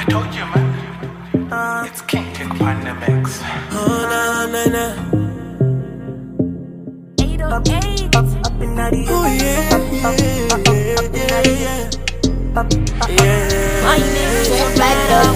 told you, man. It's King Kick on the mix. Oh, na na na. 808. Up in that Oh, yeah. My name is Black.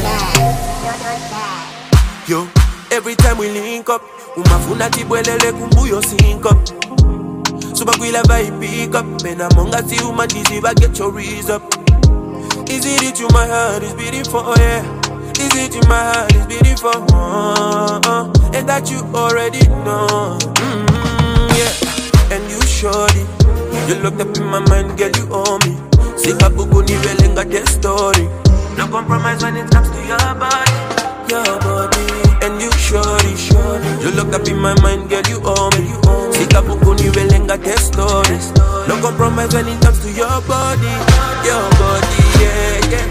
Yo, every time we link up, umafuna tibwelele kumbuyo sync up. Suba kwila vibe pick up, bena monga si umadiziba get your rees up. Is it you my heart is beating for, yeah? Is it you my heart is beating for, and that you already know, yeah. And you shorty, you looked up in my mind, girl, you owe me. Sika buku ni velenga the story. No compromise when it comes to your body. And you shorty, you look up in my mind, girl, you owe me. Sika buku ni velenga the story. No compromise when it comes to your body, yeah, yeah.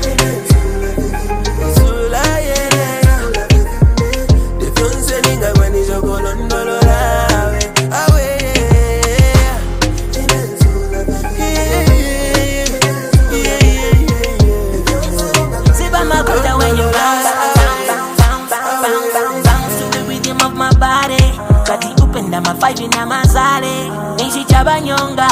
Sula, yeah. The fun selling when it's your goal on dollar. When you bounce to the rhythm of my body. Kati upenda mafive na mazale. Nishi chabanyonga.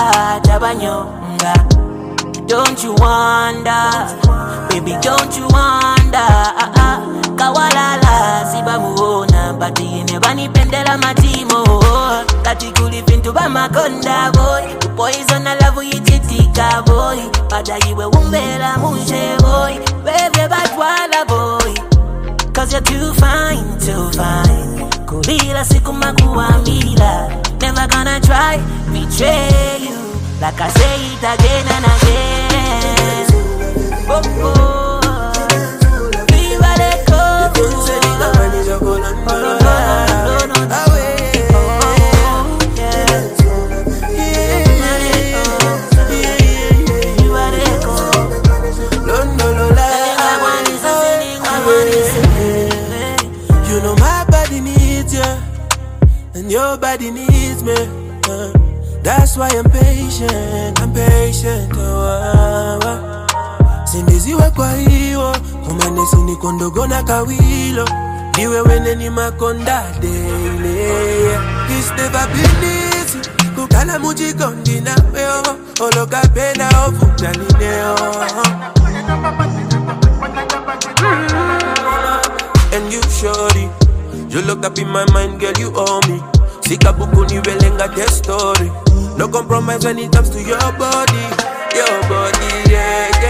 Don't you wonder, baby, don't you wonder? Kawalala siba muona, but you never ni pendela matimo. Kati kulifintu ba makonda boy, poison na love you titika boy. Pada iwe umbela munje boy, baby batwala boy. Cause you're too fine. Kulila siku makuamila, never gonna try betray you. Like I say it again and again. Oh, oh. Viva le coco. You say the man is your goal and No. You know my body needs you, and your body needs me. That's why I'm patient. Sindiziwe kwa hiyo, kumanesi ni kondogo na kawilo. Niwe wene ni makonda daily. It's never been easy, kukala mujikondi na weo. Oloka pena ofujalineo. And you shorty, you looked up in my mind, girl, you owe me. Sika buku ni velenga the story. No compromise when it comes to your body, yeah.